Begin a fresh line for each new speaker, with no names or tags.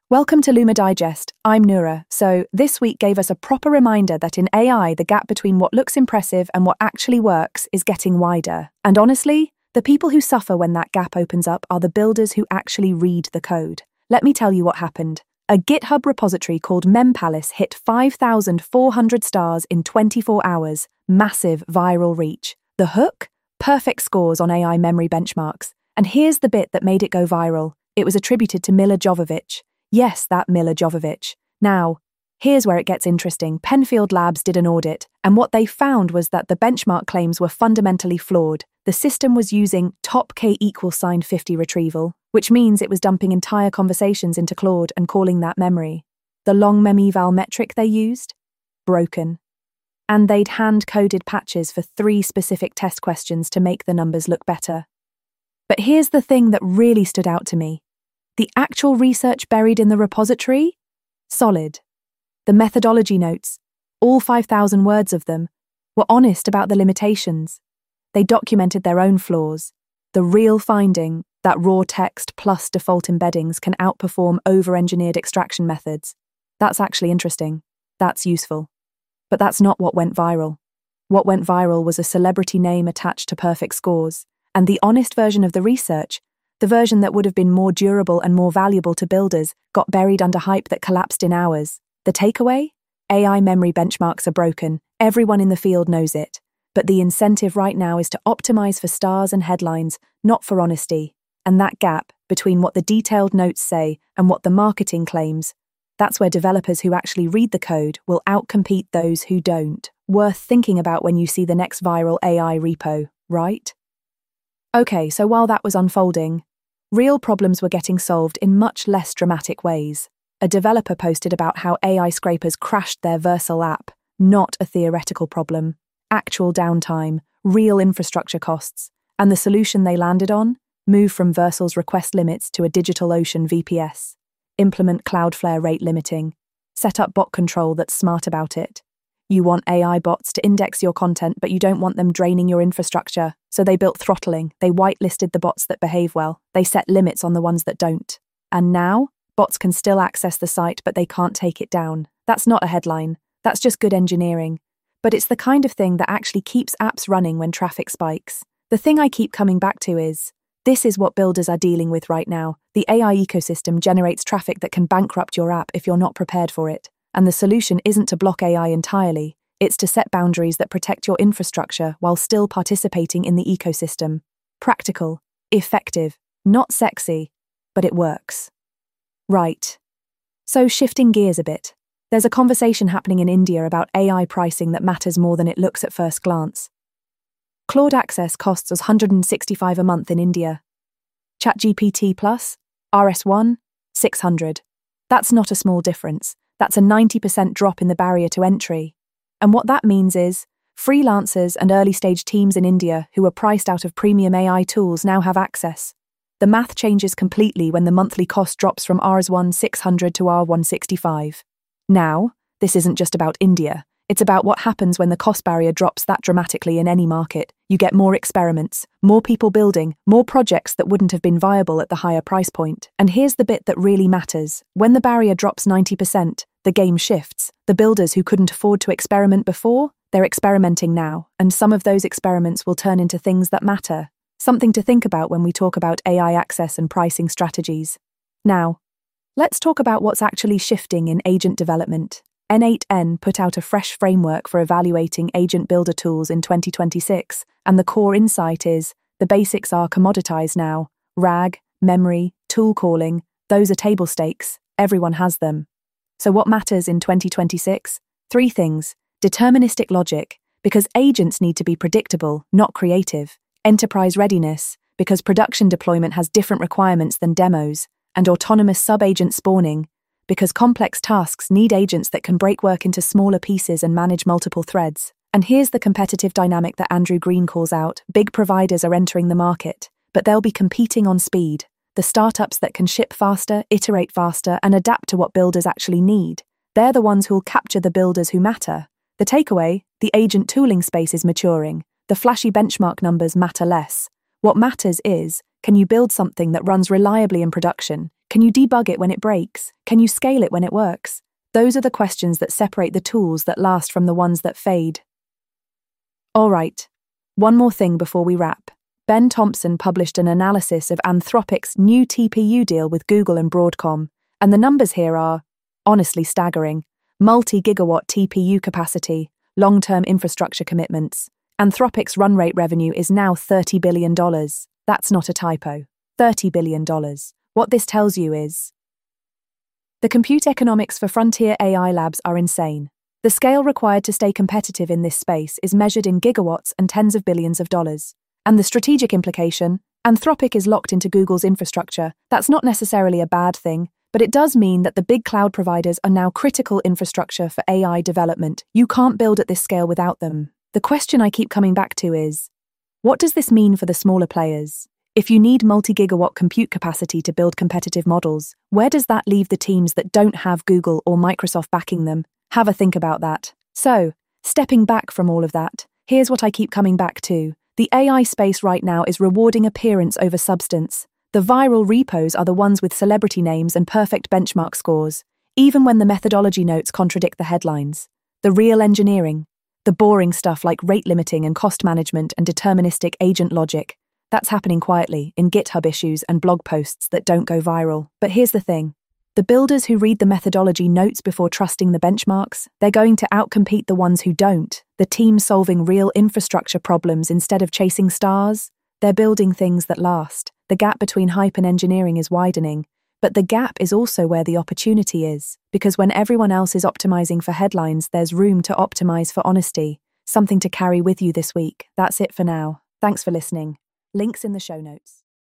Welcome to Luma Digest. I'm Noura. So, this week gave us a proper reminder that in AI, the gap between what looks impressive and what actually works is getting wider. And honestly, the people who suffer when that gap opens up are the builders who actually read the code. Let me tell you what happened. A GitHub repository called MemPalace hit 5,400 stars in 24 hours. Massive viral reach. The hook? Perfect scores on AI memory benchmarks. And here's the bit that made it go viral. It was attributed to Mila Jovovich. Yes, that Mila Jovovich. Now, here's where it gets interesting. Penfield Labs did an audit, and what they found was that the benchmark claims were fundamentally flawed. The system was using top K equals sign 50 retrieval, which means it was dumping entire conversations into Claude and calling that memory. The long mem-eval metric they used? Broken. And they'd hand-coded patches for 3 specific test questions to make the numbers look better. But here's the thing that really stood out to me. The actual research buried in the repository? Solid. The methodology notes, all 5,000 words of them, were honest about the limitations. They documented their own flaws. The real finding that raw text plus default embeddings can outperform over-engineered extraction methods. That's actually interesting. That's useful. But that's not what went viral. What went viral was a celebrity name attached to perfect scores, and the honest version of the research, the version that would have been more durable and more valuable to builders, got buried under hype that collapsed in hours. The takeaway? AI memory benchmarks are broken. Everyone in the field knows it. But the incentive right now is to optimize for stars and headlines, not for honesty. And that gap between what the detailed notes say and what the marketing claims, that's where developers who actually read the code will outcompete those who don't. Worth thinking about when you see the next viral AI repo, right? Okay, so while that was unfolding, real problems were getting solved in much less dramatic ways. A developer posted about how AI scrapers crashed their Vercel app, not a theoretical problem. Actual downtime, real infrastructure costs. And the solution they landed on? Move from Vercel's request limits to a DigitalOcean VPS. Implement Cloudflare rate limiting. Set up bot control that's smart about it. You want AI bots to index your content, but you don't want them draining your infrastructure. So they built throttling. They whitelisted the bots that behave well. They set limits on the ones that don't. And now, bots can still access the site, but they can't take it down. That's not a headline. That's just good engineering. But it's the kind of thing that actually keeps apps running when traffic spikes. The thing I keep coming back to is, this is what builders are dealing with right now. The AI ecosystem generates traffic that can bankrupt your app if you're not prepared for it. And the solution isn't to block AI entirely, it's to set boundaries that protect your infrastructure while still participating in the ecosystem. Practical, effective, not sexy, but it works. Right. So shifting gears a bit, there's a conversation happening in India about AI pricing that matters more than it looks at first glance. Claude Access costs us $165 a month in India. ChatGPT Plus, RS1, $600. That's not a small difference. That's a 90% drop in the barrier to entry. And what that means is, freelancers and early-stage teams in India who are priced out of premium AI tools now have access. The math changes completely when the monthly cost drops from RS1 $600 to R165. Now, this isn't just about India. It's about what happens when the cost barrier drops that dramatically in any market. You get more experiments, more people building, more projects that wouldn't have been viable at the higher price point. And here's the bit that really matters. When the barrier drops 90%, the game shifts. The builders who couldn't afford to experiment before, they're experimenting now. And some of those experiments will turn into things that matter. Something to think about when we talk about AI access and pricing strategies. Now, let's talk about what's actually shifting in agent development. N8N put out a fresh framework for evaluating agent builder tools in 2026, and the core insight is, the basics are commoditized now. RAG, memory, tool calling, those are table stakes, everyone has them. So what matters in 2026? 3 things. Deterministic logic, because agents need to be predictable, not creative. Enterprise readiness, because production deployment has different requirements than demos. And autonomous sub-agent spawning, because complex tasks need agents that can break work into smaller pieces and manage multiple threads. And here's the competitive dynamic that Andrew Green calls out. Big providers are entering the market, but they'll be competing on speed. The startups that can ship faster, iterate faster, and adapt to what builders actually need. They're the ones who'll capture the builders who matter. The takeaway, the agent tooling space is maturing. The flashy benchmark numbers matter less. What matters is, can you build something that runs reliably in production? Can you debug it when it breaks? Can you scale it when it works? Those are the questions that separate the tools that last from the ones that fade. All right, one more thing before we wrap. Ben Thompson published an analysis of Anthropic's new TPU deal with Google and Broadcom, and the numbers here are, honestly, staggering. Multi-gigawatt TPU capacity, long-term infrastructure commitments. Anthropic's run rate revenue is now $30 billion. That's not a typo. $30 billion. What this tells you is the compute economics for frontier AI labs are insane. The scale required to stay competitive in this space is measured in gigawatts and tens of billions of dollars. And the strategic implication, Anthropic is locked into Google's infrastructure. That's not necessarily a bad thing, but it does mean that the big cloud providers are now critical infrastructure for AI development. You can't build at this scale without them. The question I keep coming back to is, what does this mean for the smaller players? If you need multi-gigawatt compute capacity to build competitive models, where does that leave the teams that don't have Google or Microsoft backing them? Have a think about that. So, stepping back from all of that, here's what I keep coming back to. The AI space right now is rewarding appearance over substance. The viral repos are the ones with celebrity names and perfect benchmark scores, even when the methodology notes contradict the headlines. The real engineering, the boring stuff like rate limiting and cost management and deterministic agent logic, that's happening quietly in GitHub issues and blog posts that don't go viral. But here's the thing. The builders who read the methodology notes before trusting the benchmarks, they're going to outcompete the ones who don't. The team solving real infrastructure problems instead of chasing stars. They're building things that last. The gap between hype and engineering is widening. But the gap is also where the opportunity is, because when everyone else is optimizing for headlines, there's room to optimize for honesty. Something to carry with you this week. That's it for now. Thanks for listening. Links in the show notes.